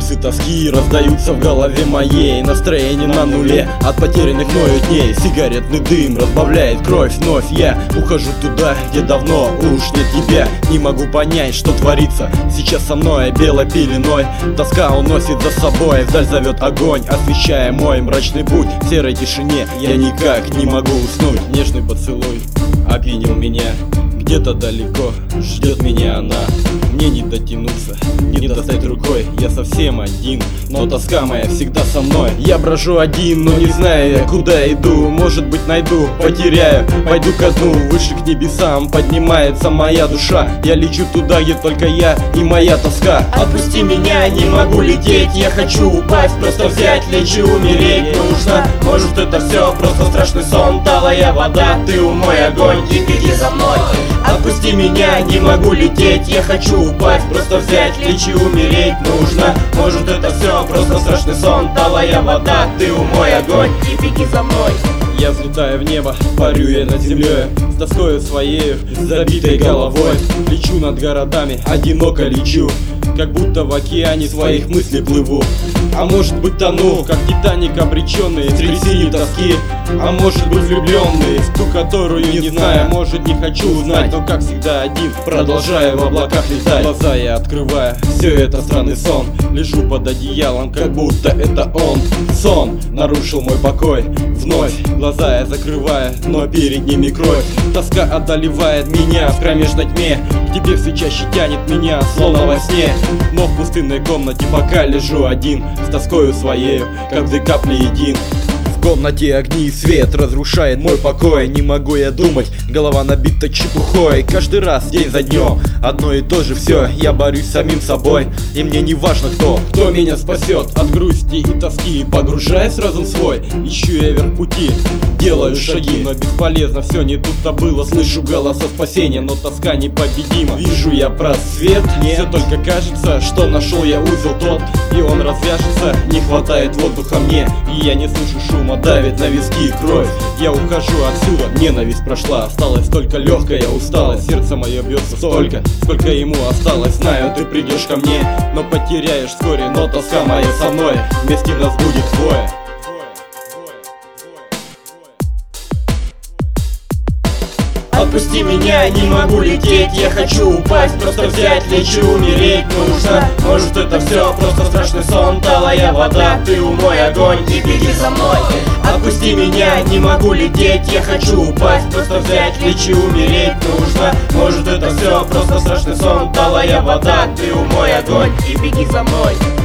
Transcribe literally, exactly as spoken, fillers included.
Вирусы тоски раздаются в голове моей. Настроение на нуле от потерянных мною дней. Сигаретный дым разбавляет кровь вновь. Я ухожу туда, где давно уж нет тебя. Не могу понять, что творится сейчас со мной белой пеленой. Тоска уносит за собой, вдаль зовет огонь, освещая мой мрачный путь. В серой тишине я никак не могу уснуть. Нежный поцелуй опьянил меня. Где-то далеко ждет меня она. Мне не дотянуться, не достать рукой. Я совсем один, но тоска моя всегда со мной. Я брожу один, но не знаю я, куда иду. Может быть найду, потеряю, пойду ко дну. Выше к небесам поднимается моя душа. Я лечу туда, где только я и моя тоска. Отпусти меня, не могу лететь. Я хочу упасть, просто взять, лечь и умереть нужно. Может это все просто страшный сон. Талая вода, ты умой огонь и беги за мной. Отпусти меня, не могу лететь. Я хочу упасть, просто взять, лечь и умереть нужно. Может это все просто страшный сон. Талая вода, ты умой огонь и беги за мной. Я взлетаю в небо, парю я над землей, с тоскою своей, забитой головой. Лечу над городами, одиноко лечу, как будто в океане своих мыслей плыву. А может быть тону, как Титаник обреченный в трясине тоски. А может быть влюбленный в ту, которую не знаю. Может не хочу узнать, но как всегда один продолжаю в облаках летать. Глаза я открываю, все это странный сон. Лежу под одеялом, как будто это он. Сон нарушил мой покой вновь. Глаза я закрываю, но перед ними кровь. Тоска одолевает меня в кромешной тьме. К тебе все чаще тянет меня, словно во сне. Но в пустынной комнате пока лежу один, с тоскою своею, как две капли един. В комнате огни и свет разрушает мой покой. Не могу я думать, голова набита чепухой. Каждый раз, день за днем, одно и то же все. Я борюсь с самим собой, и мне не важно кто. Кто меня спасет от грусти и тоски. Погружаясь в разум свой, ищу я вверх пути. Делаю шаги, но бесполезно, все не тут-то было. Слышу голоса спасения, но тоска непобедима. Вижу я просвет, все только кажется, что нашел я узел тот, и он развяжется. Не хватает воздуха мне, и я не слышу шума. Давит на виски и кровь. Я ухожу отсюда, ненависть прошла. Осталась только легкая усталость. Сердце мое бьется столько, сколько ему осталось. Знаю, ты придешь ко мне, но потеряешь вскоре. Но тоска моя со мной, вместе нас будет двое. Отпусти меня, не могу лететь. Я хочу упасть, просто взять, лечь и умереть нужно. Может это все просто страшный сон. Талая вода, ты умой огонь и беги за мной. Отпусти меня, не могу лететь. Я хочу упасть, просто взять, лечь и умереть нужно. Может это все просто страшный сон. Талая вода, ты умой огонь и беги за мной.